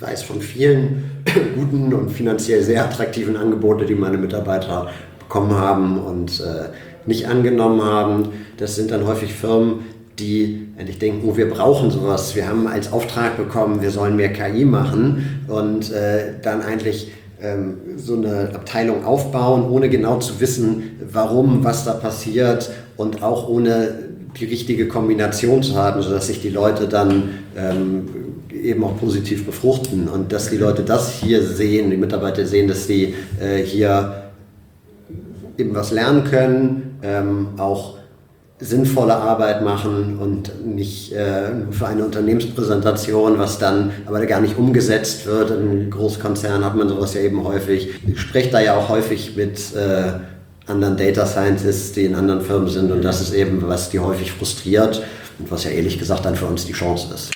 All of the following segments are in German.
Preis von vielen guten und finanziell sehr attraktiven Angeboten, die meine Mitarbeiter bekommen haben und nicht angenommen haben. Das sind dann häufig Firmen, die eigentlich denken, oh, wir brauchen sowas. Wir haben als Auftrag bekommen, wir sollen mehr KI machen und dann eigentlich so eine Abteilung aufbauen, ohne genau zu wissen, warum, was da passiert und auch ohne die richtige Kombination zu haben, sodass sich die Leute dann eben auch positiv befruchten und dass die Leute das hier sehen, die Mitarbeiter sehen, dass sie hier eben was lernen können, auch sinnvolle Arbeit machen und nicht nur für eine Unternehmenspräsentation, was dann aber gar nicht umgesetzt wird. In Großkonzernen hat man sowas ja eben häufig. Ich spreche da ja auch häufig mit anderen Data Scientists, die in anderen Firmen sind und das ist eben, was die häufig frustriert und was ja ehrlich gesagt dann für uns die Chance ist.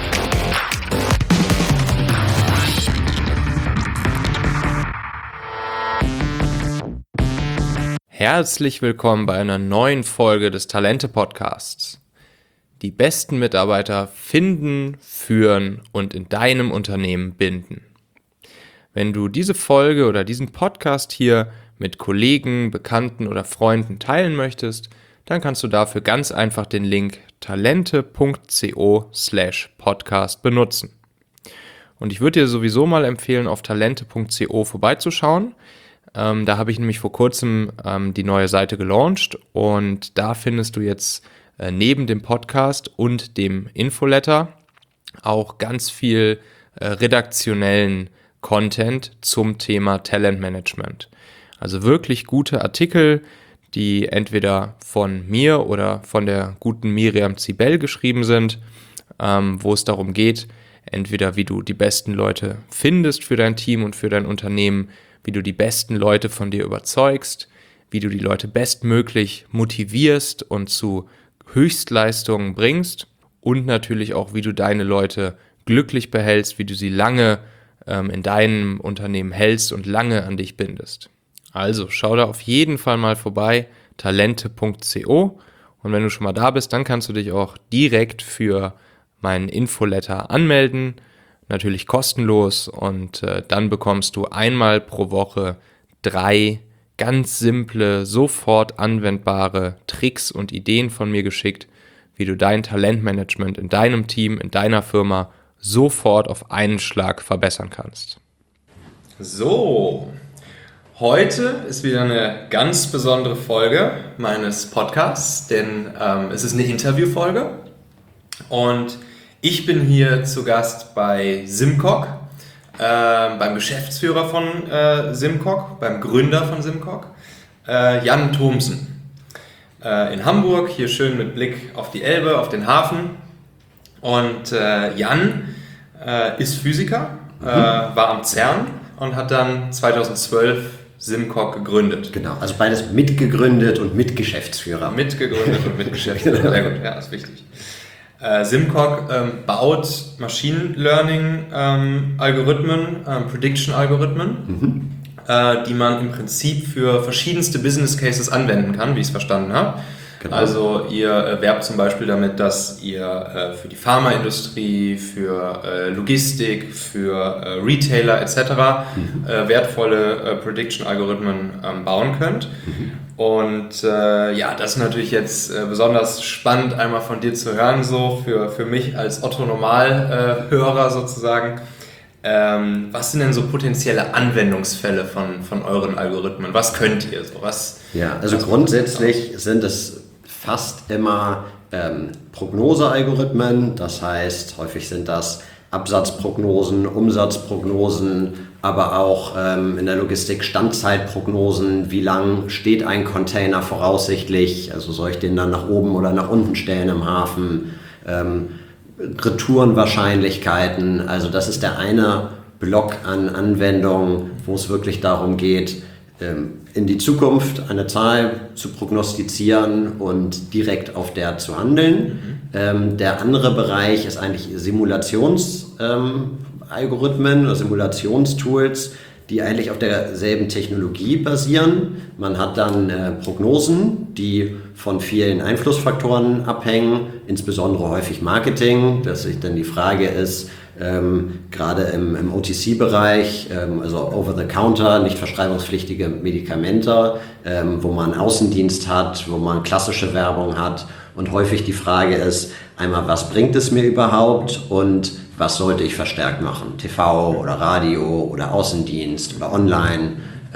Herzlich willkommen bei einer neuen Folge des Talente-Podcasts. Die besten Mitarbeiter finden, führen und in deinem Unternehmen binden. Wenn du diese Folge oder diesen Podcast hier mit Kollegen, Bekannten oder Freunden teilen möchtest, dann kannst du dafür ganz einfach den Link talente.co/podcast benutzen. Und ich würde dir sowieso mal empfehlen, auf talente.co vorbeizuschauen. Da habe ich nämlich vor kurzem die neue Seite gelauncht und da findest du jetzt neben dem Podcast und dem Infoletter auch ganz viel redaktionellen Content zum Thema Talentmanagement. Also wirklich gute Artikel, die entweder von mir oder von der guten Miriam Zibel geschrieben sind, wo es darum geht, entweder wie du die besten Leute findest für dein Team und für dein Unternehmen, wie du die besten Leute von dir überzeugst, wie du die Leute bestmöglich motivierst und zu Höchstleistungen bringst und natürlich auch, wie du deine Leute glücklich behältst, wie du sie lange in deinem Unternehmen hältst und lange an dich bindest. Also schau da auf jeden Fall mal vorbei, talente.co, und wenn du schon mal da bist, dann kannst du dich auch direkt für meinen Infoletter anmelden. Natürlich kostenlos und dann bekommst du einmal pro Woche 3 ganz simple, sofort anwendbare Tricks und Ideen von mir geschickt, wie du dein Talentmanagement in deinem Team, in deiner Firma sofort auf einen Schlag verbessern kannst. So, heute ist wieder eine ganz besondere Folge meines Podcasts, denn es ist eine Interviewfolge und ich bin hier zu Gast bei SimCog, beim Geschäftsführer von SimCog, beim Gründer von SimCog, Jan Thomsen. In Hamburg, hier schön mit Blick auf die Elbe, auf den Hafen. Und Jan ist Physiker, war am CERN und hat dann 2012 SimCog gegründet. Genau, also beides mitgegründet und Mitgeschäftsführer. Mitgegründet und Mitgeschäftsführer, sehr gut, ja, ist wichtig. SimCog baut Machine Learning Algorithmen, Prediction Algorithmen, die man im Prinzip für verschiedenste Business Cases anwenden kann, wie ich es verstanden habe. Genau. Also ihr werbt zum Beispiel damit, dass ihr für die Pharmaindustrie, für Logistik, für Retailer etc. Wertvolle Prediction-Algorithmen bauen könnt. Und ja, das ist natürlich jetzt besonders spannend, einmal von dir zu hören, so für mich als Otto-Normal-Hörer sozusagen. Was sind denn so potenzielle Anwendungsfälle von euren Algorithmen? Was könnt ihr so? Ja, also grundsätzlich sind es fast immer Prognosealgorithmen, das heißt, häufig sind das Absatzprognosen, Umsatzprognosen, aber auch in der Logistik Standzeitprognosen, wie lang steht ein Container voraussichtlich, also soll ich den dann nach oben oder nach unten stellen im Hafen, Retourenwahrscheinlichkeiten, also das ist der eine Block an Anwendungen, wo es wirklich darum geht, in die Zukunft eine Zahl zu prognostizieren und direkt auf der zu handeln. Der andere Bereich ist eigentlich Simulationsalgorithmen oder Simulationstools, die eigentlich auf derselben Technologie basieren. Man hat dann Prognosen, die von vielen Einflussfaktoren abhängen, insbesondere häufig Marketing, dass sich dann die Frage ist, gerade im OTC-Bereich, also Over-the-Counter, nicht verschreibungspflichtige Medikamente, wo man Außendienst hat, wo man klassische Werbung hat und häufig die Frage ist, einmal, was bringt es mir überhaupt und was sollte ich verstärkt machen? TV oder Radio oder Außendienst oder online.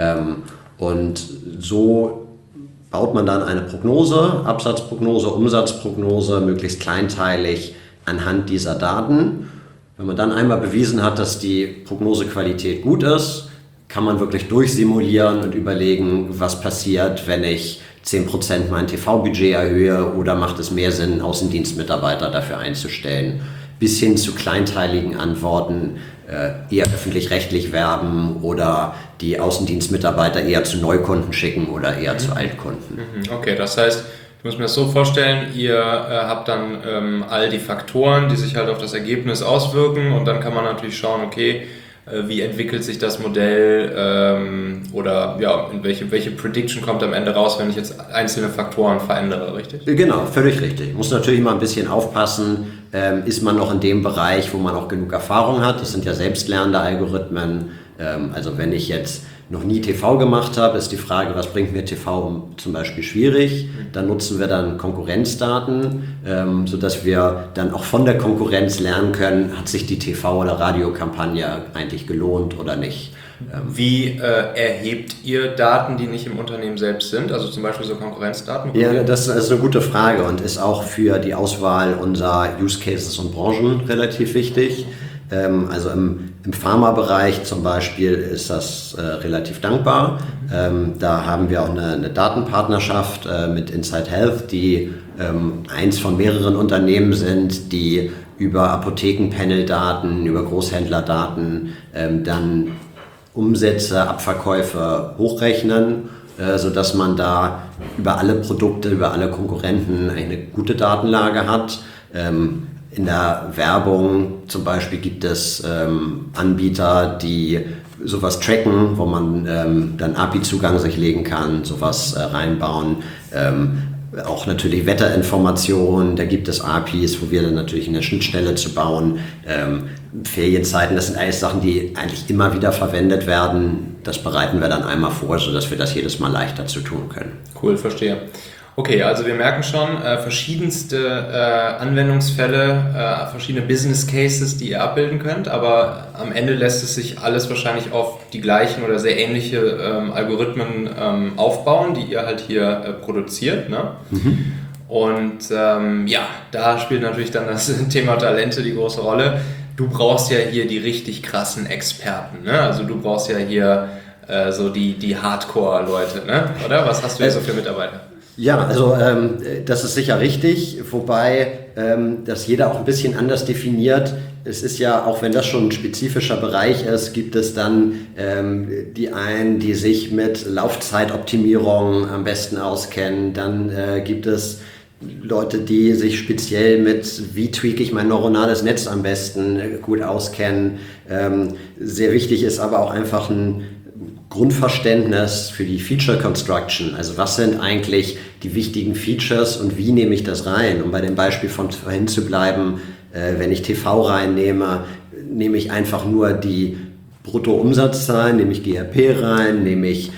Und so baut man dann eine Prognose, Absatzprognose, Umsatzprognose, möglichst kleinteilig anhand dieser Daten. Wenn man dann einmal bewiesen hat, dass die Prognosequalität gut ist, kann man wirklich durchsimulieren und überlegen, was passiert, wenn ich 10% mein TV-Budget erhöhe oder macht es mehr Sinn, Außendienstmitarbeiter dafür einzustellen, bis hin zu kleinteiligen Antworten, eher öffentlich-rechtlich werben oder die Außendienstmitarbeiter eher zu Neukunden schicken oder eher zu Altkunden. Okay, das heißt, ich muss mir das so vorstellen, ihr habt dann all die Faktoren, die sich halt auf das Ergebnis auswirken und dann kann man natürlich schauen, okay, wie entwickelt sich das Modell oder ja, in welche Prediction kommt am Ende raus, wenn ich jetzt einzelne Faktoren verändere, richtig? Genau, völlig richtig. Muss natürlich immer ein bisschen aufpassen, ist man noch in dem Bereich, wo man auch genug Erfahrung hat. Das sind ja selbstlernende Algorithmen. Also wenn ich jetzt noch nie TV gemacht habe, ist die Frage, was bringt mir TV zum Beispiel schwierig. Dann nutzen wir dann Konkurrenzdaten, sodass wir dann auch von der Konkurrenz lernen können, hat sich die TV- oder Radiokampagne eigentlich gelohnt oder nicht. Wie erhebt ihr Daten, die nicht im Unternehmen selbst sind, also zum Beispiel so Konkurrenzdaten? Ja, das ist eine gute Frage und ist auch für die Auswahl unserer Use Cases und Branchen relativ wichtig. Also im Pharmabereich zum Beispiel ist das relativ dankbar. Da haben wir auch eine Datenpartnerschaft mit Inside Health, die eins von mehreren Unternehmen sind, die über Apothekenpanel-Daten, über Großhändlerdaten dann Umsätze, Abverkäufe hochrechnen, sodass man da über alle Produkte, über alle Konkurrenten eine gute Datenlage hat. In der Werbung zum Beispiel gibt es Anbieter, die sowas tracken, wo man dann API-Zugang sich legen kann, sowas reinbauen. Auch natürlich Wetterinformationen, da gibt es APIs, wo wir dann natürlich eine Schnittstelle zu bauen. Ferienzeiten, das sind alles Sachen, die eigentlich immer wieder verwendet werden. Das bereiten wir dann einmal vor, sodass wir das jedes Mal leichter zu tun können. Cool, verstehe. Okay, also wir merken schon verschiedenste Anwendungsfälle, verschiedene Business Cases, die ihr abbilden könnt, aber am Ende lässt es sich alles wahrscheinlich auf die gleichen oder sehr ähnliche Algorithmen aufbauen, die ihr halt hier produziert, ne? Und ja, da spielt natürlich dann das Thema Talente die große Rolle. Du brauchst ja hier die richtig krassen Experten, ne? Also du brauchst ja hier so die Hardcore-Leute, ne? Oder? Was hast du hier so für Mitarbeiter? Ja, also das ist sicher richtig, wobei das jeder auch ein bisschen anders definiert. Es ist ja, auch wenn das schon ein spezifischer Bereich ist, gibt es dann die einen, die sich mit Laufzeitoptimierung am besten auskennen. Dann gibt es Leute, die sich speziell mit, wie tweake ich mein neuronales Netz am besten gut auskennen. Sehr wichtig ist aber auch einfach ein Grundverständnis für die Feature Construction, also was sind eigentlich die wichtigen Features und wie nehme ich das rein? Um bei dem Beispiel von vorhin zu bleiben, wenn ich TV reinnehme, nehme ich einfach nur die Bruttoumsatzzahlen, nehme ich GRP rein, nehme ich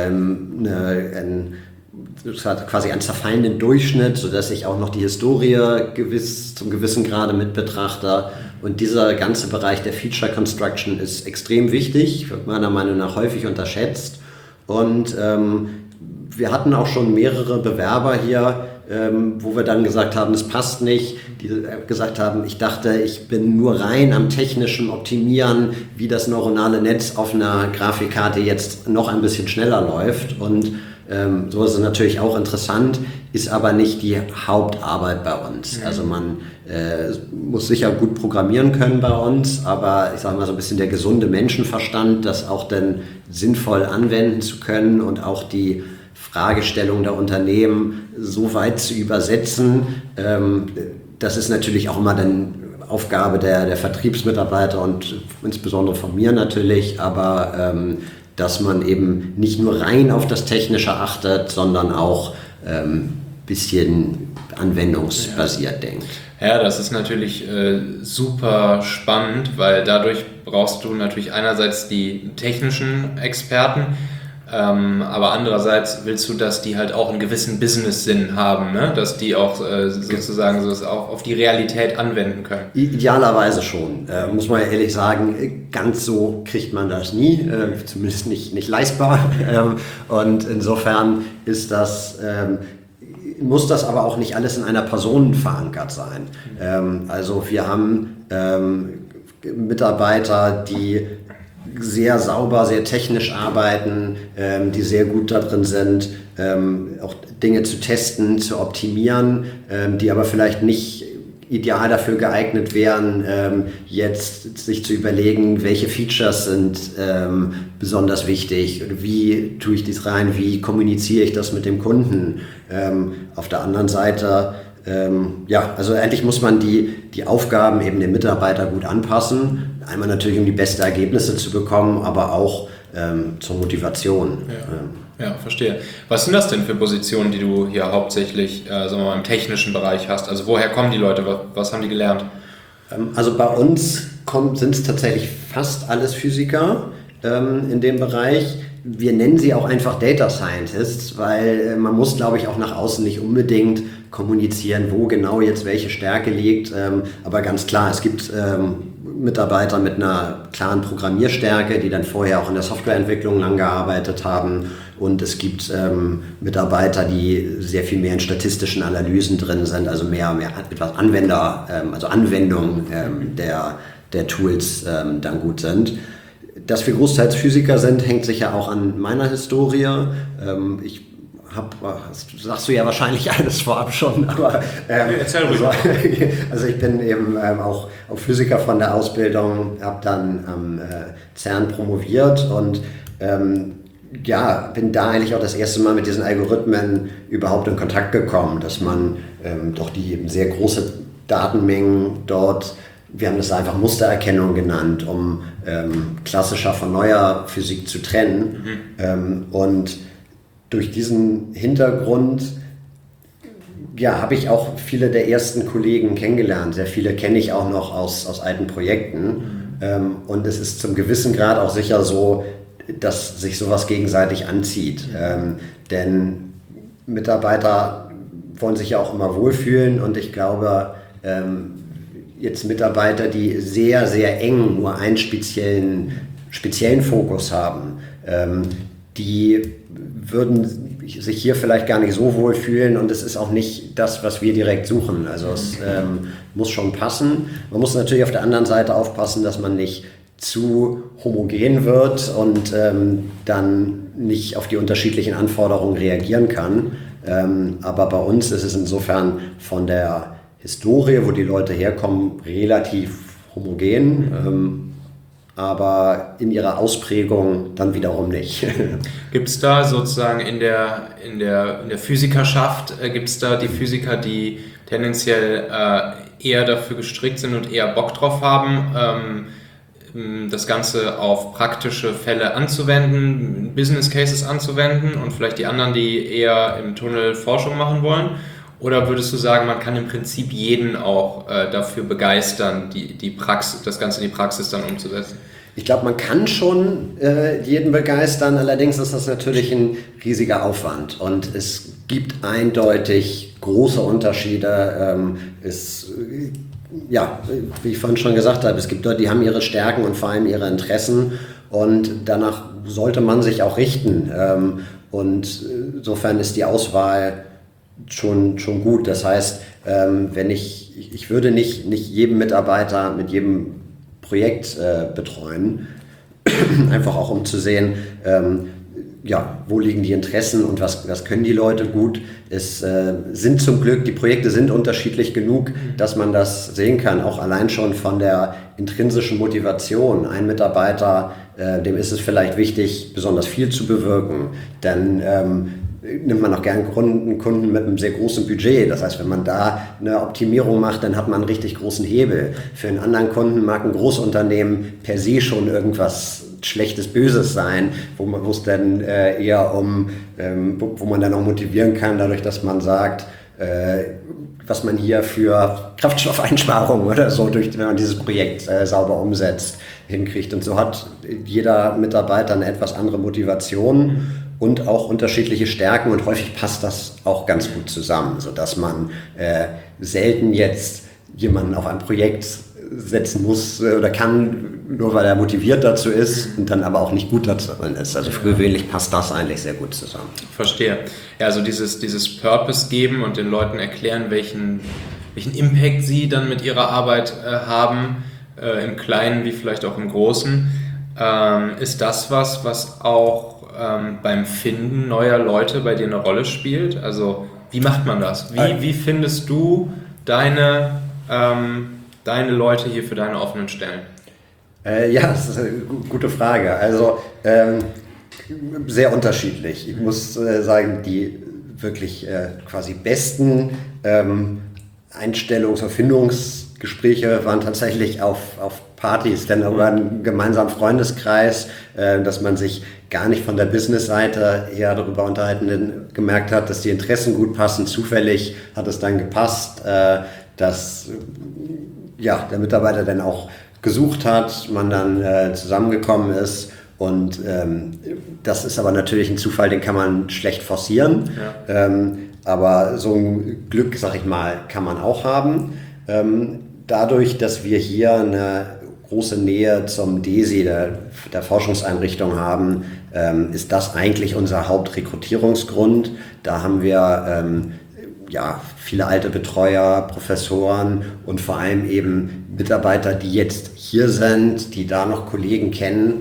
quasi einen zerfallenden Durchschnitt, sodass ich auch noch die Historie zum gewissen Grade mit betrachte. Und dieser ganze Bereich der Feature Construction ist extrem wichtig, wird meiner Meinung nach häufig unterschätzt. Und wir hatten auch schon mehrere Bewerber hier, wo wir dann gesagt haben, es passt nicht, die gesagt haben, ich dachte, ich bin nur rein am technischen Optimieren, wie das neuronale Netz auf einer Grafikkarte jetzt noch ein bisschen schneller läuft. Und so ist es natürlich auch interessant, ist aber nicht die Hauptarbeit bei uns. Also man muss sicher gut programmieren können bei uns, aber ich sage mal so ein bisschen der gesunde Menschenverstand, das auch dann sinnvoll anwenden zu können und auch die Fragestellung der Unternehmen so weit zu übersetzen. Das ist natürlich auch immer dann Aufgabe der Vertriebsmitarbeiter und insbesondere von mir natürlich, aber dass man eben nicht nur rein auf das Technische achtet, sondern auch ein bisschen anwendungsbasiert denkt. Ja, das ist natürlich super spannend, weil dadurch brauchst du natürlich einerseits die technischen Experten, aber andererseits willst du, dass die halt auch einen gewissen Business-Sinn haben, ne? Dass die auch sozusagen so das auch auf die Realität anwenden können. Idealerweise schon, muss man ja ehrlich sagen, ganz so kriegt man das nie, zumindest nicht leistbar. Und insofern ist das... muss das aber auch nicht alles in einer Person verankert sein. Also wir haben Mitarbeiter, die sehr sauber, sehr technisch arbeiten, die sehr gut darin sind, auch Dinge zu testen, zu optimieren, die aber vielleicht nicht ideal dafür geeignet wären, jetzt sich zu überlegen, welche Features sind besonders wichtig, wie tue ich dies rein, wie kommuniziere ich das mit dem Kunden. Auf der anderen Seite, also eigentlich muss man die Aufgaben eben dem Mitarbeiter gut anpassen. Einmal natürlich, um die besten Ergebnisse zu bekommen, aber auch zur Motivation. Ja, verstehe. Was sind das denn für Positionen, die du hier hauptsächlich sagen wir mal, im technischen Bereich hast? Also woher kommen die Leute? Was haben die gelernt? Also bei uns sind es tatsächlich fast alles Physiker in dem Bereich. Wir nennen sie auch einfach Data Scientists, weil man muss, glaube ich, auch nach außen nicht unbedingt kommunizieren, wo genau jetzt welche Stärke liegt. Aber ganz klar, es gibt Mitarbeiter mit einer klaren Programmierstärke, die dann vorher auch in der Softwareentwicklung lang gearbeitet haben. Und es gibt Mitarbeiter, die sehr viel mehr in statistischen Analysen drin sind, also mehr etwas Anwendung der Tools dann gut sind. Dass wir großteils Physiker sind, hängt sicher auch an meiner Historie. Das sagst du ja wahrscheinlich alles vorab schon, aber erzähl ruhig. Also ich bin eben auch Physiker von der Ausbildung, habe dann am CERN promoviert und bin da eigentlich auch das erste Mal mit diesen Algorithmen überhaupt in Kontakt gekommen, dass man doch die sehr große Datenmengen dort, wir haben das einfach Mustererkennung genannt, um klassischer von neuer Physik zu trennen. Und durch diesen Hintergrund habe ich auch viele der ersten Kollegen kennengelernt. Sehr viele kenne ich auch noch aus alten Projekten. Und es ist zum gewissen Grad auch sicher so, dass sich sowas gegenseitig anzieht. Denn Mitarbeiter wollen sich ja auch immer wohlfühlen und ich glaube, jetzt Mitarbeiter, die sehr, sehr eng nur einen speziellen Fokus haben, die würden sich hier vielleicht gar nicht so wohlfühlen und es ist auch nicht das, was wir direkt suchen. Also es muss schon passen. Man muss natürlich auf der anderen Seite aufpassen, dass man nicht zu homogen wird und dann nicht auf die unterschiedlichen Anforderungen reagieren kann. Aber bei uns ist es insofern von der Historie, wo die Leute herkommen, relativ homogen, aber in ihrer Ausprägung dann wiederum nicht. Gibt es da sozusagen in der Physikerschaft, gibt es da die Physiker, die tendenziell eher dafür gestrickt sind und eher Bock drauf haben, das Ganze auf praktische Fälle anzuwenden, Business Cases anzuwenden und vielleicht die anderen, die eher im Tunnel Forschung machen wollen? Oder würdest du sagen, man kann im Prinzip jeden auch dafür begeistern, das Ganze in die Praxis dann umzusetzen? Ich glaube, man kann schon jeden begeistern, allerdings ist das natürlich ein riesiger Aufwand und es gibt eindeutig große Unterschiede. Wie ich vorhin schon gesagt habe, es gibt Leute, die haben ihre Stärken und vor allem ihre Interessen und danach sollte man sich auch richten. Und insofern ist die Auswahl schon gut. Das heißt, ich würde nicht jedem Mitarbeiter mit jedem Projekt betreuen, einfach auch um zu sehen, wo liegen die Interessen und was können die Leute gut. Es sind zum Glück, die Projekte sind unterschiedlich genug, dass man das sehen kann, auch allein schon von der intrinsischen Motivation. Ein Mitarbeiter, dem ist es vielleicht wichtig, besonders viel zu bewirken, dann nimmt man auch gern Kunden mit einem sehr großen Budget. Das heißt, wenn man da eine Optimierung macht, dann hat man einen richtig großen Hebel. Für einen anderen Kunden mag ein Großunternehmen per se schon irgendwas Schlechtes, Böses sein, wo es dann eher wo man dann auch motivieren kann, dadurch, dass man sagt, was man hier für Kraftstoffeinsparungen oder so, wenn man dieses Projekt sauber umsetzt, hinkriegt. Und so hat jeder Mitarbeiter eine etwas andere Motivation und auch unterschiedliche Stärken und häufig passt das auch ganz gut zusammen, sodass man selten jetzt jemanden auf ein Projekt setzen muss oder kann, nur weil er motiviert dazu ist und dann aber auch nicht gut dazu ist. Also für gewöhnlich passt das eigentlich sehr gut zusammen. Verstehe. Ja, also dieses Purpose geben und den Leuten erklären, welchen Impact sie dann mit ihrer Arbeit haben, im Kleinen wie vielleicht auch im Großen, ist das was auch beim Finden neuer Leute bei dir eine Rolle spielt? Also wie macht man das? Wie findest du deine Leute hier für deine offenen Stellen? Ja, das ist eine gute Frage. Also sehr unterschiedlich. Ich muss sagen, die wirklich quasi besten Einstellungs- und Findungsgespräche waren tatsächlich auf Partys, denn über einen gemeinsamen Freundeskreis, dass man sich gar nicht von der Business-Seite eher darüber unterhalten gemerkt hat, dass die Interessen gut passen. Zufällig hat es dann gepasst, dass der Mitarbeiter dann auch gesucht hat, man dann zusammengekommen ist und das ist aber natürlich ein Zufall, den kann man schlecht forcieren, aber so ein Glück, sag ich mal, kann man auch haben. Dadurch, dass wir hier eine große Nähe zum DESI, der Forschungseinrichtung haben, ist das eigentlich unser Hauptrekrutierungsgrund. Da haben wir viele alte Betreuer, Professoren und vor allem eben Mitarbeiter, die jetzt hier sind, die da noch Kollegen kennen,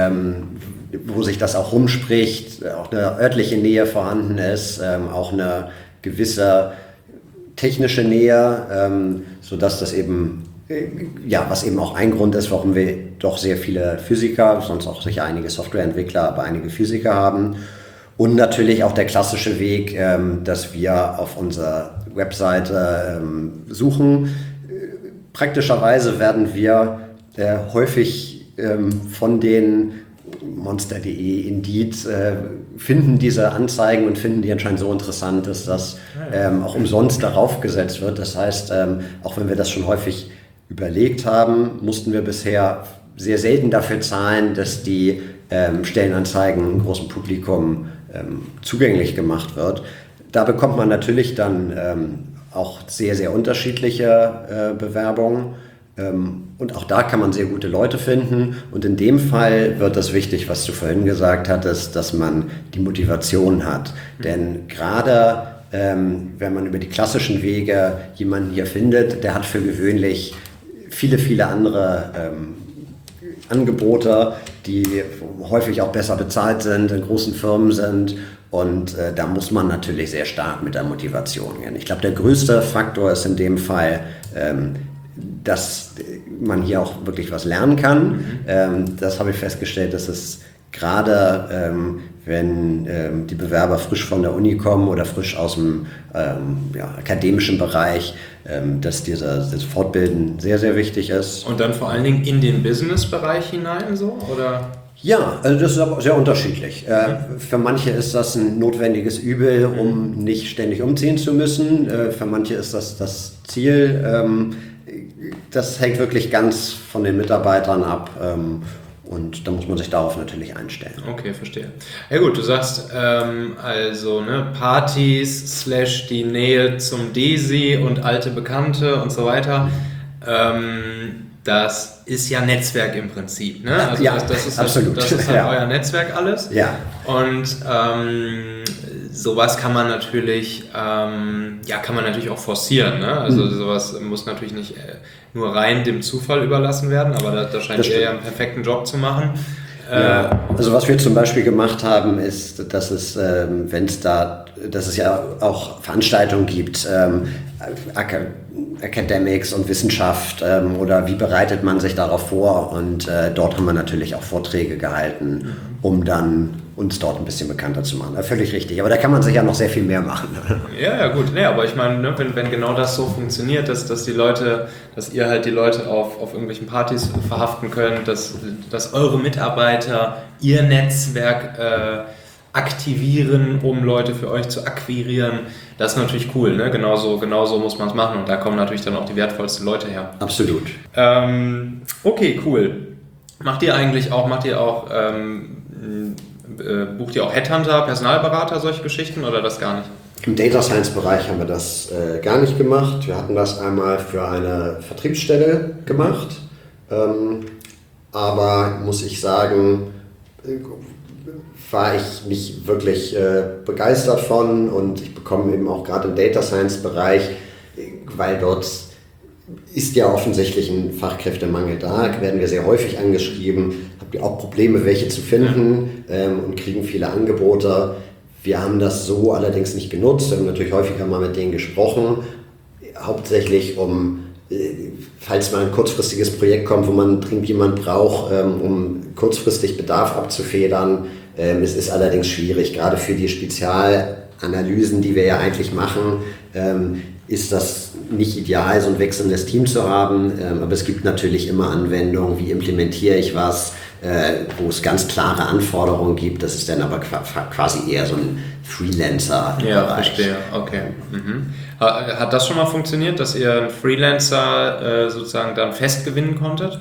wo sich das auch rumspricht, auch eine örtliche Nähe vorhanden ist, auch eine gewisse technische Nähe, sodass das eben, was eben auch ein Grund ist, warum wir doch sehr viele Physiker, sonst auch sicher einige Softwareentwickler, aber einige Physiker haben. Und natürlich auch der klassische Weg, dass wir auf unserer Webseite suchen. Praktischerweise werden wir häufig von den Monster.de, Indeed, finden diese Anzeigen und finden die anscheinend so interessant, dass das auch umsonst darauf gesetzt wird. Das heißt, auch wenn wir das schon häufig überlegt haben, mussten wir bisher sehr selten dafür zahlen, dass die Stellenanzeigen einem großen Publikum zugänglich gemacht wird. Da bekommt man natürlich dann auch sehr, sehr unterschiedliche Bewerbungen und auch da kann man sehr gute Leute finden und in dem Fall wird das wichtig, was du vorhin gesagt hattest, dass man die Motivation hat. Denn gerade wenn man über die klassischen Wege jemanden hier findet, der hat für gewöhnlich viele, viele andere Angebote, die häufig auch besser bezahlt sind, in großen Firmen sind und da muss man natürlich sehr stark mit der Motivation gehen. Ich glaube, der größte Faktor ist in dem Fall, dass man hier auch wirklich was lernen kann. Das habe ich festgestellt, dass es gerade, wenn die Bewerber frisch von der Uni kommen oder frisch aus dem akademischen Bereich, dass das Fortbilden sehr, sehr wichtig ist. Und dann vor allen Dingen in den Business-Bereich hinein so, oder? Ja, also das ist aber sehr unterschiedlich. Für manche ist das ein notwendiges Übel, um nicht ständig umziehen zu müssen. Für manche ist das das Ziel. Das hängt wirklich ganz von den Mitarbeitern ab. Und da muss man sich darauf natürlich einstellen. Okay, verstehe. Ja gut, du sagst Partys / die Nähe zum DESI und alte Bekannte und so weiter. Das ist ja Netzwerk im Prinzip, ne? Also ja, das ist absolut. Das ist halt euer Netzwerk alles. Ja. Und sowas kann man natürlich auch forcieren, ne? Also sowas muss natürlich nicht nur rein dem Zufall überlassen werden, aber da scheint ihr ja einen perfekten Job zu machen. Ja, also was wir zum Beispiel gemacht haben, ist, dass es, dass es ja auch Veranstaltungen gibt, Academics und Wissenschaft oder wie bereitet man sich darauf vor und dort haben wir natürlich auch Vorträge gehalten, um dann uns dort ein bisschen bekannter zu machen. Völlig richtig, aber da kann man sich ja noch sehr viel mehr machen. Ja, gut, nee, aber ich meine, ne, wenn genau das so funktioniert, dass ihr halt die Leute auf irgendwelchen Partys verhaften könnt, dass eure Mitarbeiter ihr Netzwerk aktivieren, um Leute für euch zu akquirieren. Das ist natürlich cool, ne? Genauso muss man es machen und da kommen natürlich dann auch die wertvollsten Leute her. Absolut. Okay, cool. Bucht ihr auch Headhunter, Personalberater, solche Geschichten oder das gar nicht? Im Data Science Bereich haben wir das gar nicht gemacht. Wir hatten das einmal für eine Vertriebsstelle gemacht, aber muss ich sagen, war ich nicht wirklich begeistert von und ich bekomme eben auch gerade im Data Science Bereich, weil dort ist ja offensichtlich ein Fachkräftemangel da, werden wir sehr häufig angeschrieben, habt ihr auch Probleme, welche zu finden und kriegen viele Angebote. Wir haben das so allerdings nicht genutzt, wir haben natürlich häufiger mal mit denen gesprochen, hauptsächlich falls mal ein kurzfristiges Projekt kommt, wo man dringend jemand braucht, um kurzfristig Bedarf abzufedern. Es ist allerdings schwierig, gerade für die Spezialanalysen, die wir ja eigentlich machen, ist das nicht ideal, so ein wechselndes Team zu haben, aber es gibt natürlich immer Anwendungen, wie implementiere ich was, wo es ganz klare Anforderungen gibt, das ist dann aber quasi eher so ein Freelancer-Bereich. Ja, verstehe, okay. Mhm. Hat das schon mal funktioniert, dass ihr einen Freelancer sozusagen dann fest gewinnen konntet?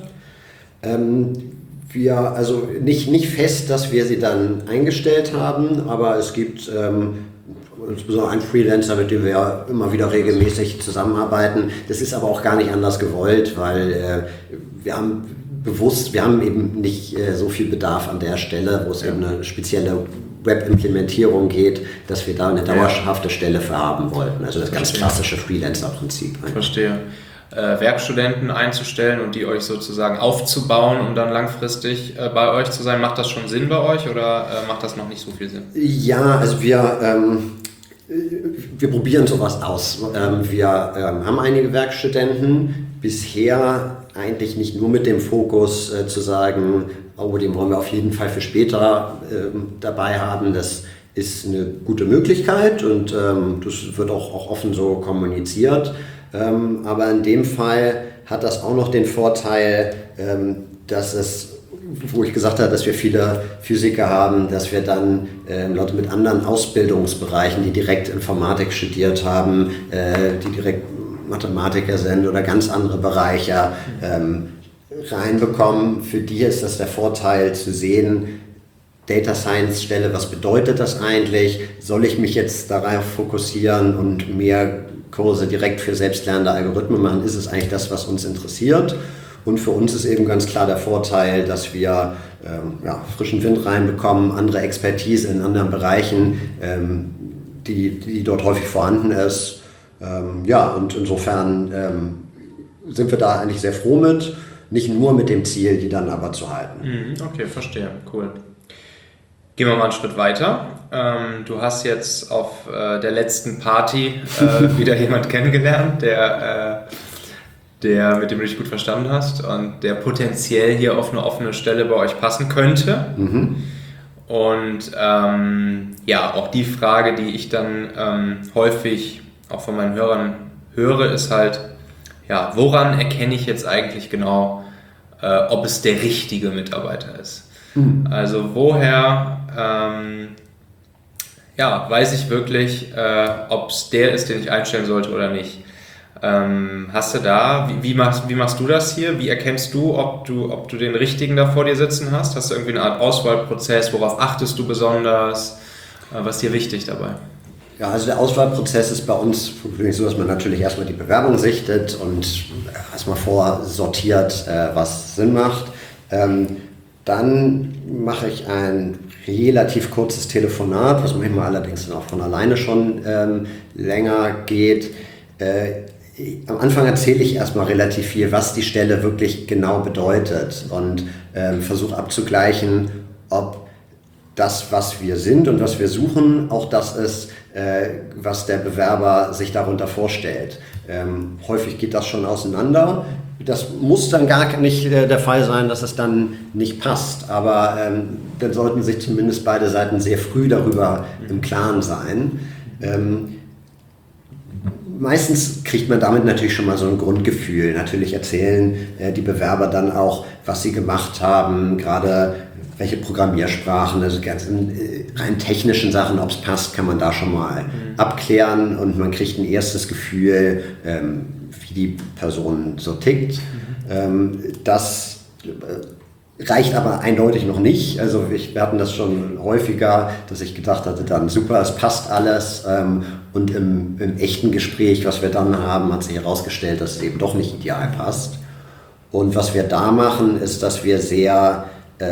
Also nicht fest, dass wir sie dann eingestellt haben, aber es gibt insbesondere einen Freelancer, mit dem wir immer wieder regelmäßig zusammenarbeiten. Das ist aber auch gar nicht anders gewollt, weil wir haben eben nicht so viel Bedarf an der Stelle, wo es eben eine spezielle Web-Implementierung geht, dass wir da eine dauerhafte Stelle für haben wollten. Also das ganz klassische Freelancer-Prinzip. Verstehe. Werkstudenten einzustellen und die euch sozusagen aufzubauen und dann langfristig bei euch zu sein, macht das schon Sinn bei euch oder macht das noch nicht so viel Sinn? Ja, also wir probieren sowas aus. Wir haben einige Werkstudenten, bisher eigentlich nicht nur mit dem Fokus zu sagen, oh, den wollen wir auf jeden Fall für später dabei haben. Das ist eine gute Möglichkeit und das wird auch offen so kommuniziert. Aber in dem Fall hat das auch noch den Vorteil, dass es, wo ich gesagt habe, dass wir viele Physiker haben, dass wir dann Leute mit anderen Ausbildungsbereichen, die direkt Informatik studiert haben, die direkt Mathematiker sind oder ganz andere Bereiche reinbekommen. Für die ist das der Vorteil zu sehen, Data Science Stelle, was bedeutet das eigentlich? Soll ich mich jetzt darauf fokussieren und mehr Kurse direkt für selbstlernende Algorithmen machen? Ist es eigentlich das, was uns interessiert? Und für uns ist eben ganz klar der Vorteil, dass wir frischen Wind reinbekommen, andere Expertise in anderen Bereichen, die dort häufig vorhanden ist. Und insofern sind wir da eigentlich sehr froh mit, nicht nur mit dem Ziel, die dann aber zu halten. Okay, verstehe, cool. Gehen wir mal einen Schritt weiter. Du hast jetzt auf der letzten Party wieder jemand kennengelernt, der mit dem du dich gut verstanden hast und der potenziell hier auf eine offene Stelle bei euch passen könnte. Mhm. Und auch die Frage, die ich dann häufig auch von meinen Hörern höre, ist halt, woran erkenne ich jetzt eigentlich genau, ob es der richtige Mitarbeiter ist? Mhm. Also woher weiß ich wirklich, ob es der ist, den ich einstellen sollte oder nicht. Hast du da, wie machst du das hier? Wie erkennst du, ob du den richtigen da vor dir sitzen hast? Hast du irgendwie eine Art Auswahlprozess? Worauf achtest du besonders? Was ist dir wichtig dabei? Ja, also der Auswahlprozess ist bei uns so, dass man natürlich erstmal die Bewerbung sichtet und erstmal vorsortiert, was Sinn macht. Dann mache ich ein relativ kurzes Telefonat, was manchmal allerdings dann auch von alleine schon länger geht. Am Anfang erzähle ich erstmal relativ viel, was die Stelle wirklich genau bedeutet und versuche abzugleichen, ob das, was wir sind und was wir suchen, auch das ist, was der Bewerber sich darunter vorstellt. Häufig geht das schon auseinander. Das muss dann gar nicht der Fall sein, dass es dann nicht passt, aber dann sollten sich zumindest beide Seiten sehr früh darüber im Klaren sein. Meistens kriegt man damit natürlich schon mal so ein Grundgefühl. Natürlich erzählen die Bewerber dann auch, was sie gemacht haben, gerade welche Programmiersprachen, also ganzen rein technischen Sachen, ob es passt, kann man da schon mal abklären und man kriegt ein erstes Gefühl, wie die Person so tickt. Das reicht aber eindeutig noch nicht. Also wir hatten das schon häufiger, dass ich gedacht hatte, dann super, es passt alles. Und im echten Gespräch, was wir dann haben, hat sich herausgestellt, dass es eben doch nicht ideal passt. Und was wir da machen, ist, dass wir sehr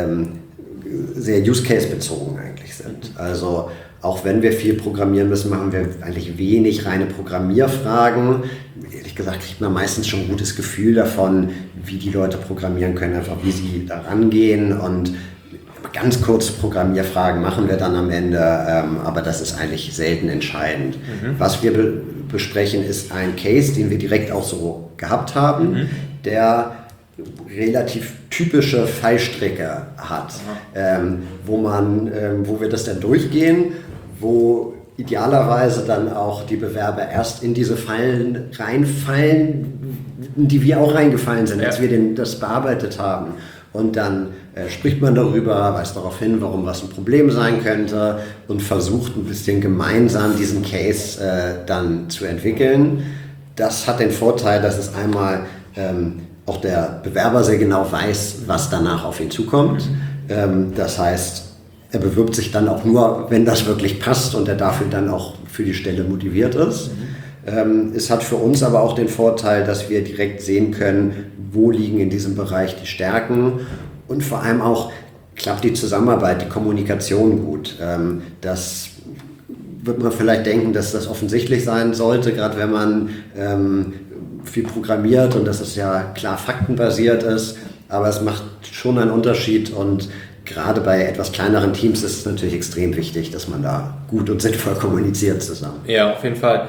Use-Case-bezogen eigentlich sind. Also auch wenn wir viel programmieren müssen, machen wir eigentlich wenig reine Programmierfragen. Ehrlich gesagt kriegt man meistens schon ein gutes Gefühl davon, wie die Leute programmieren können, einfach wie sie da rangehen. Und ganz kurze Programmierfragen machen wir dann am Ende, aber das ist eigentlich selten entscheidend. Was wir besprechen, ist ein Case, den wir direkt auch so gehabt haben, der relativ typische Fallstricke hat, wo wir das dann durchgehen, wo idealerweise dann auch die Bewerber erst in diese Fallen reinfallen, die wir auch reingefallen sind, als wir das bearbeitet haben. Und dann spricht man darüber, weist darauf hin, warum was ein Problem sein könnte und versucht ein bisschen gemeinsam diesen Case dann zu entwickeln. Das hat den Vorteil, dass es einmal auch der Bewerber sehr genau weiß, was danach auf ihn zukommt. Das heißt, er bewirbt sich dann auch nur, wenn das wirklich passt und er dafür dann auch für die Stelle motiviert ist. Es hat für uns aber auch den Vorteil, dass wir direkt sehen können, wo liegen in diesem Bereich die Stärken und vor allem auch klappt die Zusammenarbeit, die Kommunikation gut. Das wird man vielleicht denken, dass das offensichtlich sein sollte, gerade wenn man viel programmiert und dass es ja klar faktenbasiert ist, aber es macht schon einen Unterschied und gerade bei etwas kleineren Teams ist es natürlich extrem wichtig, dass man da gut und sinnvoll kommuniziert zusammen. Ja, auf jeden Fall.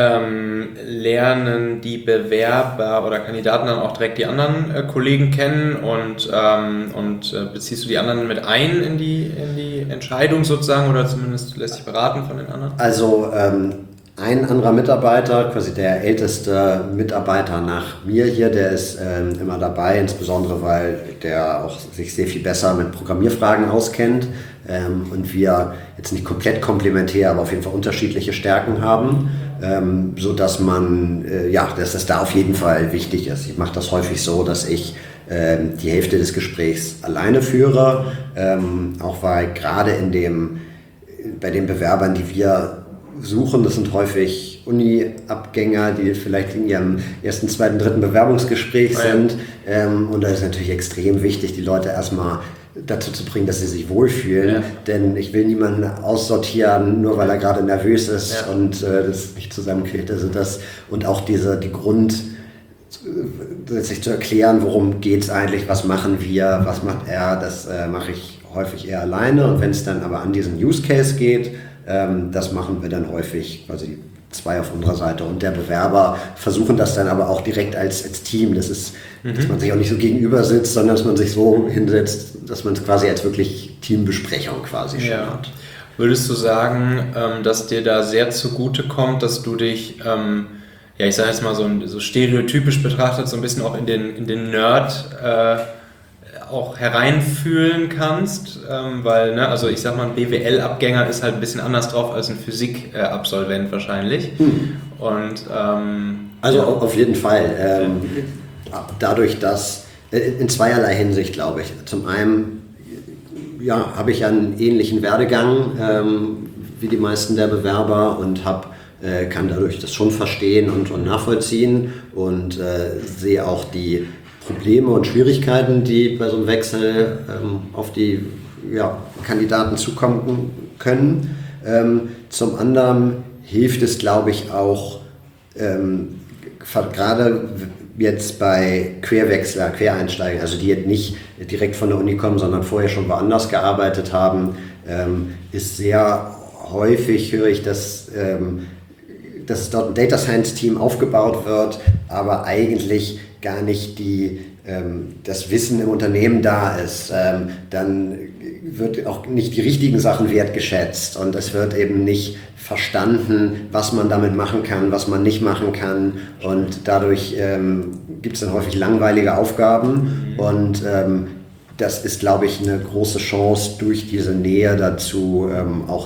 Lernen die Bewerber oder Kandidaten dann auch direkt die anderen Kollegen kennen und beziehst du die anderen mit ein in die Entscheidung sozusagen oder zumindest lässt sich beraten von den anderen? Also ein anderer Mitarbeiter, quasi der älteste Mitarbeiter nach mir hier, der ist immer dabei, insbesondere weil der auch sich sehr viel besser mit Programmierfragen auskennt und wir jetzt nicht komplett komplementär, aber auf jeden Fall unterschiedliche Stärken haben, sodass dass das da auf jeden Fall wichtig ist. Ich mache das häufig so, dass ich die Hälfte des Gesprächs alleine führe, auch weil gerade bei den Bewerbern, die wir suchen, das sind häufig Uni-Abgänger, die vielleicht in ihrem ersten, zweiten, dritten Bewerbungsgespräch sind. Und da ist natürlich extrem wichtig, die Leute erstmal dazu zu bringen, dass sie sich wohlfühlen. Ja. Denn ich will niemanden aussortieren, nur weil er gerade nervös ist und das nicht zusammenkriegt. Also und auch die sich zu erklären, worum geht es eigentlich, was machen wir, was macht er, das mache ich häufig eher alleine. Und wenn es dann aber an diesen Use Case geht, das machen wir dann häufig, quasi 2 auf unserer Seite und der Bewerber versuchen das dann aber auch direkt als Team. Das ist, dass man sich auch nicht so gegenüber sitzt, sondern dass man sich so hinsetzt, dass man es quasi als wirklich Teambesprechung quasi schon hat. Würdest du sagen, dass dir da sehr zugute kommt, dass du dich, ich sage jetzt mal so stereotypisch betrachtet, so ein bisschen auch in den Nerd auch hereinfühlen kannst, weil, also ich sag mal, ein BWL-Abgänger ist halt ein bisschen anders drauf als ein Physik-Absolvent wahrscheinlich. Und auf jeden Fall. Dadurch, dass in zweierlei Hinsicht, glaube ich. Zum einen habe ich einen ähnlichen Werdegang wie die meisten der Bewerber und kann dadurch das schon verstehen und nachvollziehen und sehe auch die Probleme und Schwierigkeiten, die bei so einem Wechsel auf die Kandidaten zukommen können. Zum anderen hilft es, glaube ich, auch gerade jetzt bei Quereinsteigern, also die jetzt nicht direkt von der Uni kommen, sondern vorher schon woanders gearbeitet haben, ist sehr häufig, höre ich, dass dort ein Data Science Team aufgebaut wird, aber eigentlich gar nicht das Wissen im Unternehmen da ist, dann wird auch nicht die richtigen Sachen wertgeschätzt und es wird eben nicht verstanden, was man damit machen kann, was man nicht machen kann und dadurch gibt es dann häufig langweilige Aufgaben und das ist, glaube ich, eine große Chance durch diese Nähe dazu, auch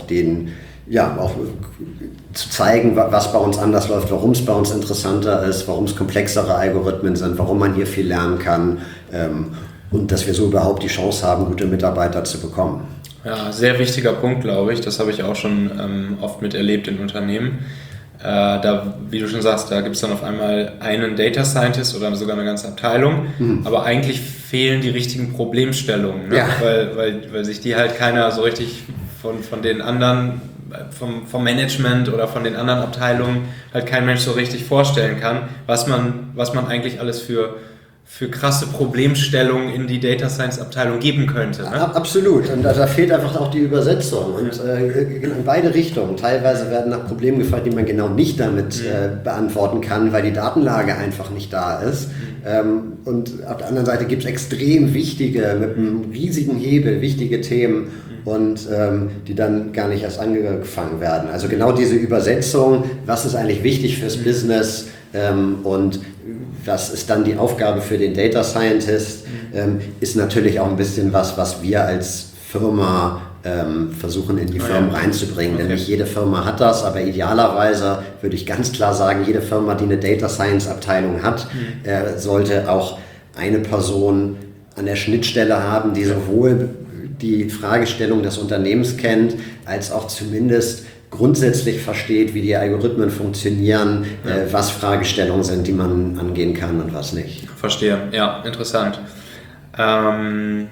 zu zeigen, was bei uns anders läuft, warum es bei uns interessanter ist, warum es komplexere Algorithmen sind, warum man hier viel lernen kann und dass wir so überhaupt die Chance haben, gute Mitarbeiter zu bekommen. Ja, sehr wichtiger Punkt, glaube ich. Das habe ich auch schon oft miterlebt in Unternehmen. Da, wie du schon sagst, da gibt es dann auf einmal einen Data Scientist oder sogar eine ganze Abteilung, aber eigentlich fehlen die richtigen Problemstellungen, ne? Weil sich die halt keiner so richtig von den anderen, vom Management oder von den anderen Abteilungen halt kein Mensch so richtig vorstellen kann, was man eigentlich alles für krasse Problemstellungen in die Data Science Abteilung geben könnte. Ne? Absolut. Und da fehlt einfach auch die Übersetzung. Und in beide Richtungen. Teilweise werden nach Problemen gefragt, die man genau nicht damit beantworten kann, weil die Datenlage einfach nicht da ist. Und auf der anderen Seite gibt es extrem wichtige, mit einem riesigen Hebel, wichtige Themen, und die dann gar nicht erst angefangen werden. Also genau diese Übersetzung, was ist eigentlich wichtig fürs Business, und was ist dann die Aufgabe für den Data Scientist, ist natürlich auch ein bisschen was wir als Firma versuchen in die Firmen reinzubringen. Denn nicht jede Firma hat das, aber idealerweise würde ich ganz klar sagen, jede Firma, die eine Data Science Abteilung hat, sollte auch eine Person an der Schnittstelle haben, die sowohl die Fragestellung des Unternehmens kennt, als auch zumindest grundsätzlich versteht, wie die Algorithmen funktionieren, was Fragestellungen sind, die man angehen kann und was nicht. Verstehe, ja, interessant. Wenn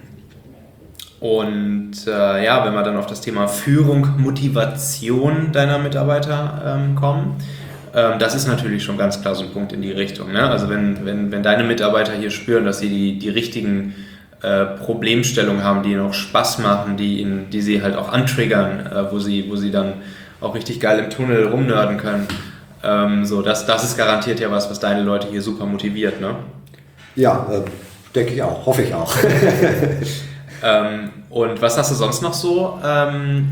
wir dann auf das Thema Führung, Motivation deiner Mitarbeiter kommen, das ist natürlich schon ganz klar so ein Punkt in die Richtung. Ne? Also wenn deine Mitarbeiter hier spüren, dass sie die richtigen Problemstellungen haben, die ihnen auch Spaß machen, die sie halt auch antriggern, wo sie dann auch richtig geil im Tunnel rumnörden können. Das ist garantiert ja was deine Leute hier super motiviert, ne? Ja, denke ich auch, hoffe ich auch. Und was hast du sonst noch so an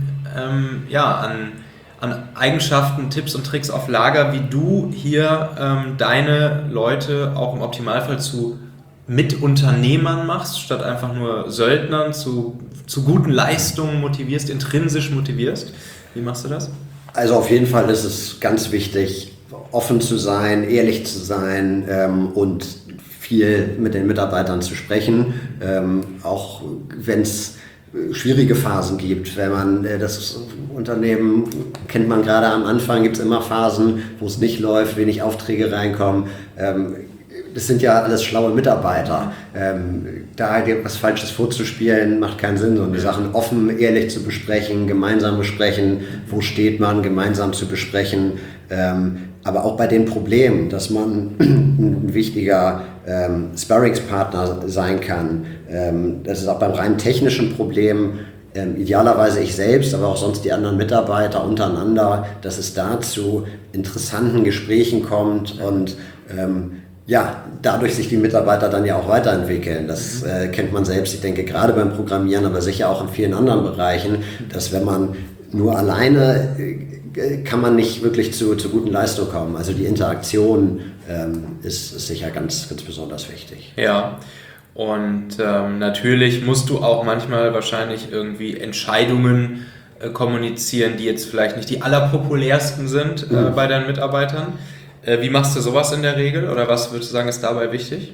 Eigenschaften, Tipps und Tricks auf Lager, wie du hier deine Leute auch im Optimalfall zu Mitunternehmern machst, statt einfach nur Söldnern zu guten Leistungen motivierst, intrinsisch motivierst? Wie machst du das? Also auf jeden Fall ist es ganz wichtig, offen zu sein, ehrlich zu sein und viel mit den Mitarbeitern zu sprechen, auch wenn es schwierige Phasen gibt. Wenn man das Unternehmen kennt, man gerade am Anfang, gibt es immer Phasen, wo es nicht läuft, wenig Aufträge reinkommen. Das sind ja alles schlaue Mitarbeiter. Da was Falsches vorzuspielen, macht keinen Sinn, sondern die Sachen offen, ehrlich zu besprechen, gemeinsam besprechen, wo steht man, gemeinsam zu besprechen. Aber auch bei den Problemen, dass man ein wichtiger Sparringspartner sein kann. Das ist auch beim rein technischen Problem, idealerweise ich selbst, aber auch sonst die anderen Mitarbeiter untereinander, dass es da zu interessanten Gesprächen kommt und dadurch sich die Mitarbeiter dann ja auch weiterentwickeln. Das kennt man selbst, ich denke gerade beim Programmieren, aber sicher auch in vielen anderen Bereichen, dass wenn man nur alleine kann man nicht wirklich zu guten Leistungen kommen. Also die Interaktion ist sicher ganz, ganz besonders wichtig. Ja, und natürlich musst du auch manchmal wahrscheinlich irgendwie Entscheidungen kommunizieren, die jetzt vielleicht nicht die allerpopulärsten sind bei deinen Mitarbeitern. Wie machst du sowas in der Regel oder was würdest du sagen, ist dabei wichtig?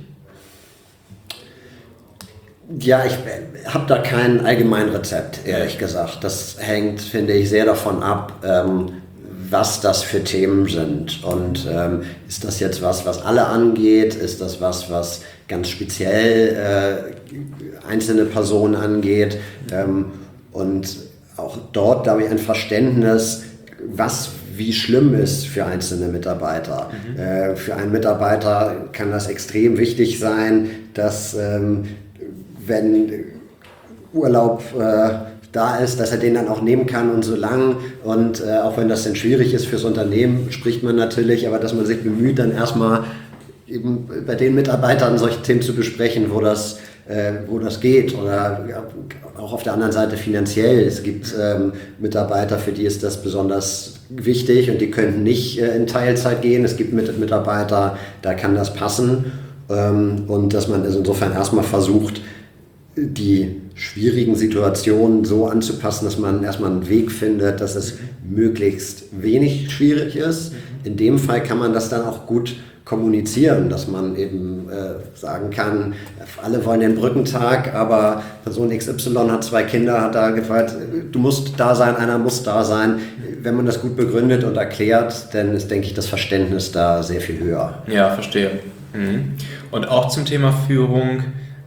Ja, ich habe da kein Allgemeinrezept, ehrlich gesagt. Das hängt, finde ich, sehr davon ab, was das für Themen sind. Und ist das jetzt was alle angeht? Ist das was ganz speziell einzelne Personen angeht? Und auch dort, glaube ich, ein Verständnis, wie schlimm ist für einzelne Mitarbeiter. Für einen Mitarbeiter kann das extrem wichtig sein, dass wenn Urlaub da ist, dass er den dann auch nehmen kann und so lang. Und auch wenn das dann schwierig ist fürs Unternehmen, spricht man natürlich, aber dass man sich bemüht, dann erstmal eben bei den Mitarbeitern solche Themen zu besprechen, wo das geht. Oder auch auf der anderen Seite finanziell. Es gibt Mitarbeiter, für die ist das besonders wichtig und die könnten nicht in Teilzeit gehen. Es gibt Mitarbeiter, da kann das passen. Und dass man insofern erstmal versucht, die schwierigen Situationen so anzupassen, dass man erstmal einen Weg findet, dass es möglichst wenig schwierig ist. In dem Fall kann man das dann auch gut kommunizieren, dass man eben sagen kann, alle wollen den Brückentag, aber Person XY hat 2 Kinder, hat da gefragt, du musst da sein, einer muss da sein. Wenn man das gut begründet und erklärt, dann ist, denke ich, das Verständnis da sehr viel höher. Ja, verstehe. Und auch zum Thema Führung,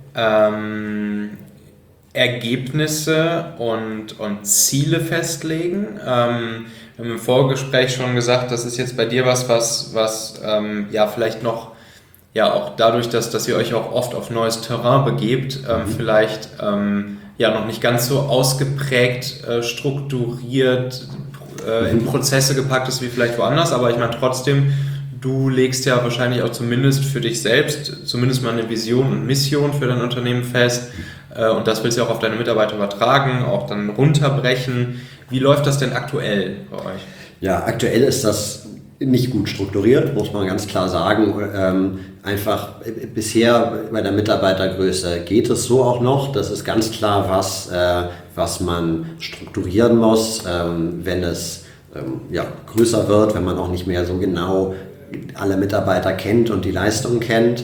Ergebnisse und Ziele festlegen. Wir haben im Vorgespräch schon gesagt, das ist jetzt bei dir was ja vielleicht noch, ja auch dadurch, dass ihr euch auch oft auf neues Terrain begebt, vielleicht ja noch nicht ganz so ausgeprägt, strukturiert, in Prozesse gepackt ist wie vielleicht woanders, aber ich meine trotzdem, du legst ja wahrscheinlich auch zumindest für dich selbst, zumindest mal eine Vision und Mission für dein Unternehmen fest und das willst du auch auf deine Mitarbeiter übertragen, auch dann runterbrechen. Wie läuft das denn aktuell bei euch? Ja, aktuell ist das nicht gut strukturiert, muss man ganz klar sagen. Einfach bisher bei der Mitarbeitergröße geht es so auch noch. Das ist ganz klar was man strukturieren muss, wenn es größer wird, wenn man auch nicht mehr so genau alle Mitarbeiter kennt und die Leistung kennt.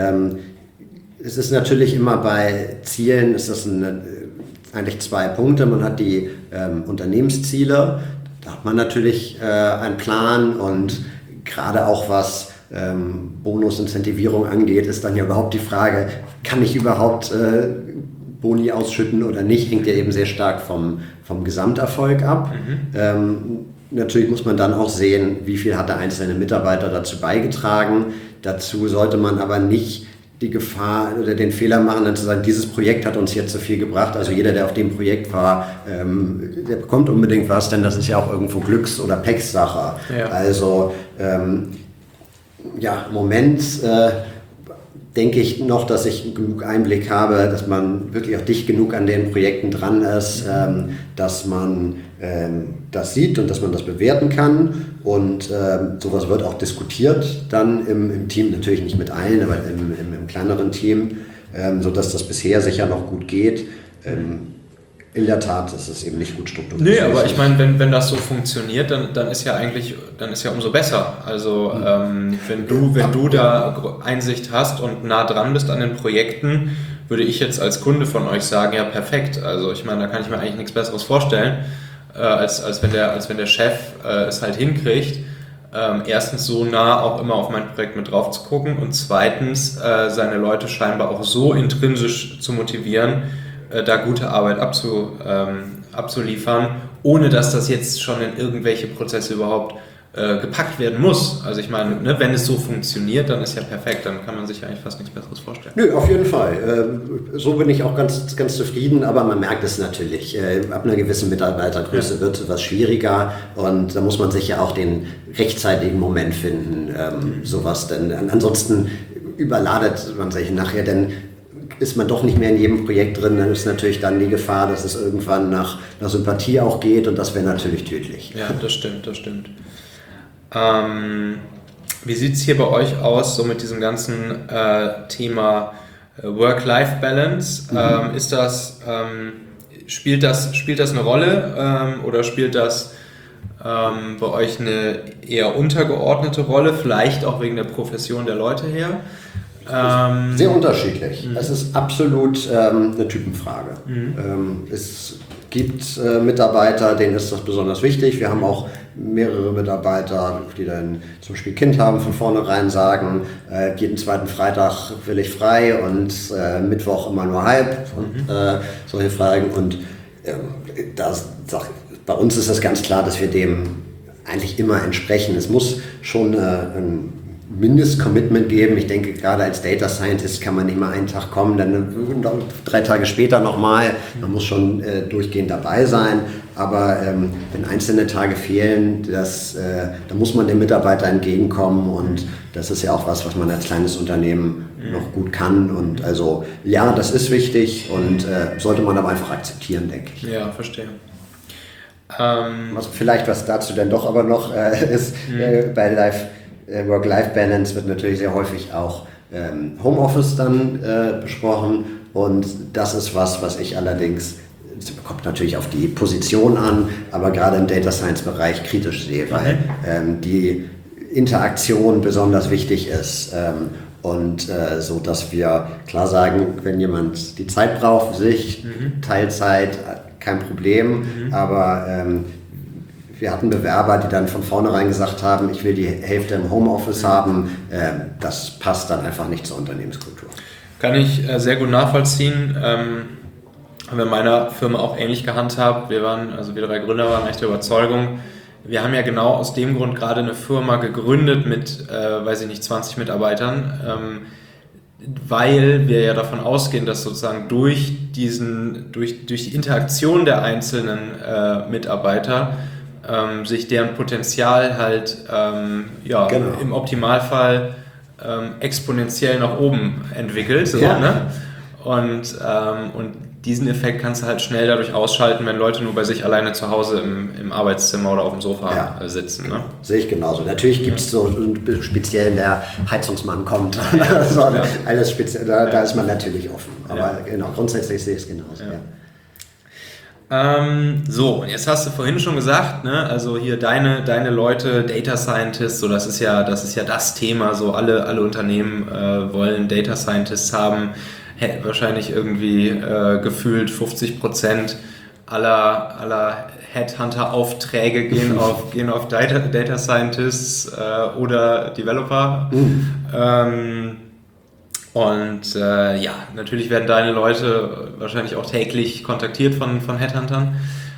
Es ist natürlich immer bei Zielen, ist das eigentlich 2 Punkte. Man hat die Unternehmensziele, da hat man natürlich einen Plan und gerade auch was Bonusincentivierung angeht, ist dann ja überhaupt die Frage, kann ich überhaupt Boni ausschütten oder nicht, hängt ja eben sehr stark vom Gesamterfolg ab. Natürlich muss man dann auch sehen, wie viel hat der einzelne Mitarbeiter dazu beigetragen. Dazu sollte man aber nicht die Gefahr oder den Fehler machen, dann zu sagen, dieses Projekt hat uns jetzt so viel gebracht, also jeder, der auf dem Projekt war, der bekommt unbedingt was, denn das ist ja auch irgendwo Glücks- oder Pechsache. Ja. Also im Moment denke ich noch, dass ich genug Einblick habe, dass man wirklich auch dicht genug an den Projekten dran ist, dass man das sieht und dass man das bewerten kann. Und sowas wird auch diskutiert dann im Team, natürlich nicht mit allen, aber im kleineren Team, sodass das bisher sicher noch gut geht. In der Tat ist es eben nicht gut strukturiert. Nee, aber ich meine, wenn das so funktioniert, dann ist ja umso besser. Also wenn du da Einsicht hast und nah dran bist an den Projekten, würde ich jetzt als Kunde von euch sagen, ja perfekt. Also ich meine, da kann ich mir eigentlich nichts Besseres vorstellen, als wenn der Chef es halt hinkriegt, erstens so nah auch immer auf mein Projekt mit drauf zu gucken und zweitens seine Leute scheinbar auch so intrinsisch zu motivieren, da gute Arbeit abzuliefern, ohne dass das jetzt schon in irgendwelche Prozesse überhaupt gepackt werden muss. Also ich meine, ne, wenn es so funktioniert, dann ist ja perfekt, dann kann man sich eigentlich fast nichts Besseres vorstellen. Nö, auf jeden Fall. So bin ich auch ganz, ganz zufrieden, aber man merkt es natürlich. Ab einer gewissen Mitarbeitergröße wird es was schwieriger und da muss man sich ja auch den rechtzeitigen Moment finden, sowas, denn ansonsten überladet man sich nachher, denn ist man doch nicht mehr in jedem Projekt drin, dann ist natürlich dann die Gefahr, dass es irgendwann nach Sympathie auch geht und das wäre natürlich tödlich. Ja, das stimmt. Wie sieht es hier bei euch aus, so mit diesem ganzen Thema Work-Life-Balance? Spielt das eine Rolle oder spielt das bei euch eine eher untergeordnete Rolle, vielleicht auch wegen der Profession der Leute her? Sehr unterschiedlich. Es ist absolut eine Typenfrage. Es gibt Mitarbeiter, denen ist das besonders wichtig. Wir haben auch mehrere Mitarbeiter, die dann zum Beispiel Kind haben, von vornherein sagen, jeden zweiten Freitag will ich frei und Mittwoch immer nur halb und solche Fragen. Und bei uns ist es ganz klar, dass wir dem eigentlich immer entsprechen. Es muss schon ein Mindestcommitment geben. Ich denke, gerade als Data Scientist kann man nicht mal einen Tag kommen, dann 3 Tage später nochmal. Man muss schon durchgehend dabei sein. Aber wenn einzelne Tage fehlen, da muss man dem Mitarbeiter entgegenkommen. Und das ist ja auch was man als kleines Unternehmen noch gut kann. Und also ja, das ist wichtig und sollte man aber einfach akzeptieren, denke ich. Ja, verstehe. Was dazu dann doch aber noch ist, bei Work-Life-Balance wird natürlich sehr häufig auch Homeoffice dann besprochen Und das ist was ich allerdings, es kommt natürlich auf die Position an, aber gerade im Data Science Bereich kritisch sehe, weil die Interaktion besonders wichtig ist. So, dass wir klar sagen, wenn jemand die Zeit braucht für sich, Teilzeit, kein Problem, aber wir hatten Bewerber, die dann von vornherein gesagt haben, ich will die Hälfte im Homeoffice haben, das passt dann einfach nicht zur Unternehmenskultur. Kann ich sehr gut nachvollziehen. Haben wir in meiner Firma auch ähnlich gehandhabt. Wir 3 Gründer waren echt der Überzeugung. Wir haben ja genau aus dem Grund gerade eine Firma gegründet mit, 20 Mitarbeitern, weil wir ja davon ausgehen, dass sozusagen durch die Interaktion der einzelnen Mitarbeiter sich deren Potenzial halt im Optimalfall exponentiell nach oben entwickelt. So, ne? Und diesen Effekt kannst du halt schnell dadurch ausschalten, wenn Leute nur bei sich alleine zu Hause im Arbeitszimmer oder auf dem Sofa sitzen. Ne? Sehe ich genauso. Natürlich gibt es so speziell, wenn der Heizungsmann kommt, alles speziell, da ist man natürlich offen. Aber genau, grundsätzlich sehe ich es genauso. Und jetzt hast du vorhin schon gesagt, ne, also hier deine Leute, Data Scientists, so das ist ja das Thema, so alle Unternehmen wollen Data Scientists haben. Wahrscheinlich irgendwie gefühlt 50% aller Headhunter-Aufträge gehen auf Data Scientists oder Developer. Natürlich werden deine Leute wahrscheinlich auch täglich kontaktiert von Headhuntern.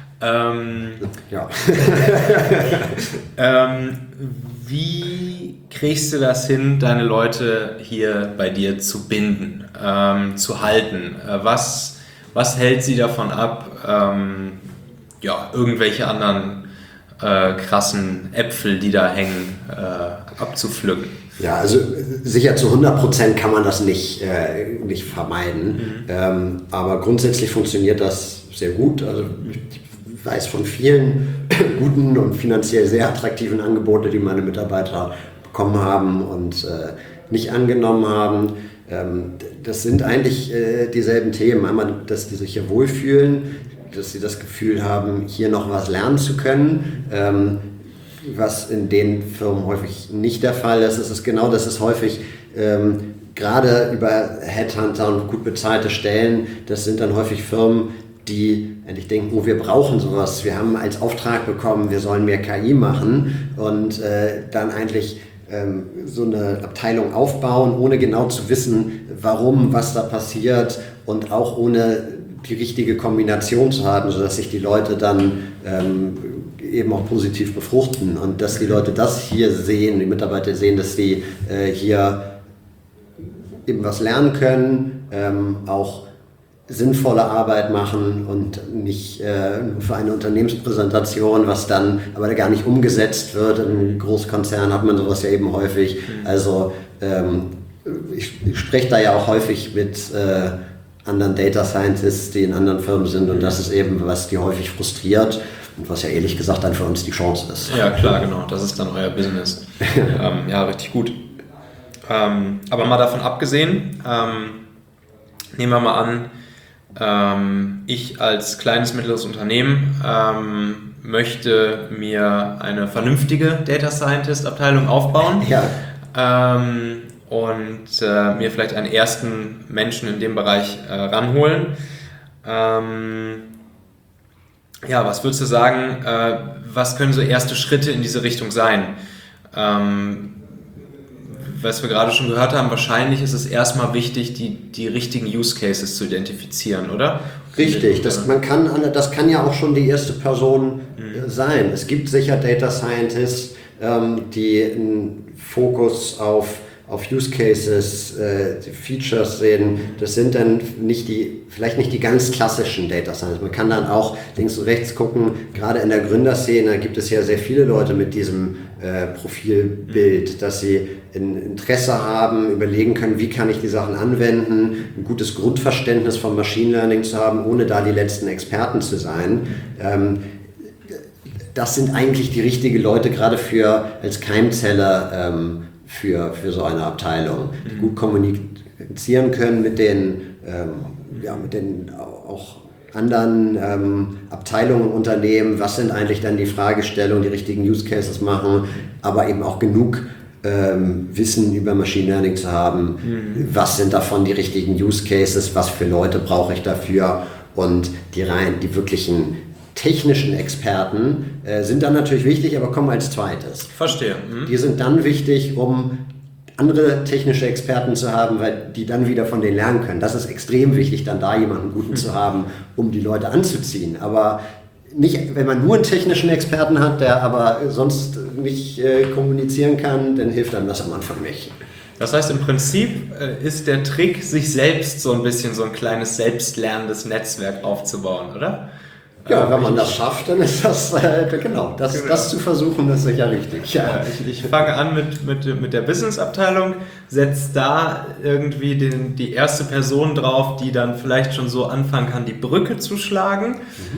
Wie kriegst du das hin, deine Leute hier bei dir zu binden, zu halten? Was hält sie davon ab, irgendwelche anderen krassen Äpfel, die da hängen, abzupflücken? Ja, also sicher zu 100% kann man das nicht vermeiden, aber grundsätzlich funktioniert das sehr gut. Also ich weiß von vielen guten und finanziell sehr attraktiven Angeboten, die meine Mitarbeiter bekommen haben und nicht angenommen haben. Das sind eigentlich dieselben Themen. Einmal, dass die sich hier wohlfühlen, dass sie das Gefühl haben, hier noch was lernen zu können, was in den Firmen häufig nicht der Fall ist. Das ist häufig gerade über Headhunter und gut bezahlte Stellen, das sind dann häufig Firmen, die endlich denken, oh, wir brauchen sowas, wir haben als Auftrag bekommen, wir sollen mehr KI machen und dann eigentlich so eine Abteilung aufbauen, ohne genau zu wissen, warum, was da passiert und auch ohne die richtige Kombination zu haben, sodass sich die Leute dann eben auch positiv befruchten und dass die Leute das hier sehen, die Mitarbeiter sehen, dass sie hier eben was lernen können, auch sinnvolle Arbeit machen und nicht für eine Unternehmenspräsentation, was dann aber gar nicht umgesetzt wird. In Großkonzernen hat man sowas ja eben häufig. Also ich spreche da ja auch häufig mit anderen Data Scientists, die in anderen Firmen sind und das ist eben, was die häufig frustriert und was ja ehrlich gesagt dann für uns die Chance ist. Ja klar, genau, das ist dann euer Business. Richtig gut. Aber mal davon abgesehen, nehmen wir mal an, ich als kleines, mittleres Unternehmen möchte mir eine vernünftige Data Scientist Abteilung aufbauen und mir vielleicht einen ersten Menschen in dem Bereich ranholen. Was würdest du sagen, was können so erste Schritte in diese Richtung sein? Was wir gerade schon gehört haben, wahrscheinlich ist es erstmal wichtig, die richtigen Use Cases zu identifizieren, oder? Richtig, das kann ja auch schon die erste Person sein. Es gibt sicher Data Scientists, die einen Fokus auf Use Cases, die Features sehen. Das sind dann vielleicht nicht die ganz klassischen Data Science. Man kann dann auch links und rechts gucken. Gerade in der Gründerszene gibt es ja sehr viele Leute mit diesem Profilbild, dass sie ein Interesse haben, überlegen können, wie kann ich die Sachen anwenden, ein gutes Grundverständnis vom Machine Learning zu haben, ohne da die letzten Experten zu sein. Das sind eigentlich die richtigen Leute, gerade als Keimzelle für so eine Abteilung, die gut kommunizieren können mit den mit den auch anderen Abteilungen im Unternehmen, was sind eigentlich dann die Fragestellungen, die richtigen Use Cases machen, aber eben auch genug Wissen über Machine Learning zu haben, was sind davon die richtigen Use Cases, was für Leute brauche ich dafür, und die wirklichen technischen Experten sind dann natürlich wichtig, aber kommen als zweites. Verstehe. Die sind dann wichtig, um andere technische Experten zu haben, weil die dann wieder von denen lernen können. Das ist extrem wichtig, dann da jemanden Guten zu haben, um die Leute anzuziehen. Aber nicht, wenn man nur einen technischen Experten hat, der aber sonst nicht kommunizieren kann, dann hilft einem das am Anfang nicht. Das heißt, im Prinzip ist der Trick, sich selbst so ein bisschen so ein kleines selbstlernendes Netzwerk aufzubauen, oder? Ja, wenn man das schafft, dann ist das, das zu versuchen, ist sicher richtig. Ja. Ich fange an mit der Business-Abteilung, setze da irgendwie die erste Person drauf, die dann vielleicht schon so anfangen kann, die Brücke zu schlagen.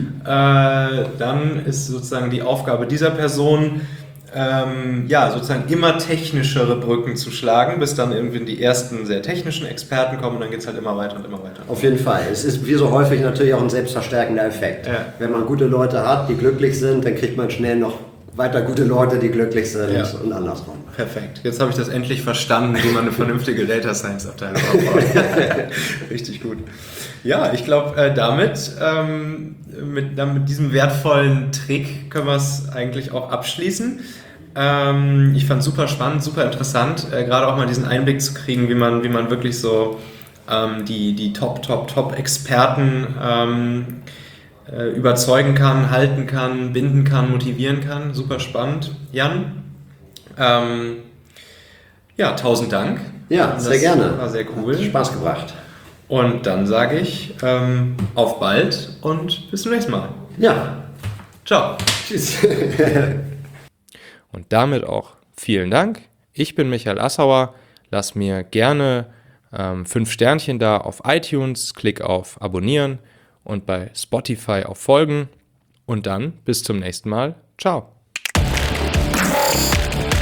Dann ist sozusagen die Aufgabe dieser Person, sozusagen immer technischere Brücken zu schlagen, bis dann irgendwie die ersten sehr technischen Experten kommen, und dann geht es halt immer weiter und immer weiter. Auf jeden Fall. Es ist wie so häufig natürlich auch ein selbstverstärkender Effekt. Ja. Wenn man gute Leute hat, die glücklich sind, dann kriegt man schnell noch weiter gute Leute, die glücklich sind, und andersrum. Perfekt. Jetzt habe ich das endlich verstanden, wie man eine vernünftige Data Science Abteilung aufbaut. Richtig gut. Ja, ich glaube, mit diesem wertvollen Trick können wir es eigentlich auch abschließen. Ich fand es super spannend, super interessant, gerade auch mal diesen Einblick zu kriegen, wie man wirklich so die Top-Experten überzeugen kann, halten kann, binden kann, motivieren kann. Super spannend. Jan, 1000 Dank. Ja, sehr gerne. War sehr cool. Hat Spaß gebracht. Und dann sage ich auf bald und bis zum nächsten Mal. Ja. Ciao. Tschüss. Und damit auch vielen Dank. Ich bin Michael Assauer. Lass mir gerne 5 Sternchen da auf iTunes. Klick auf Abonnieren und bei Spotify auf Folgen. Und dann bis zum nächsten Mal. Ciao.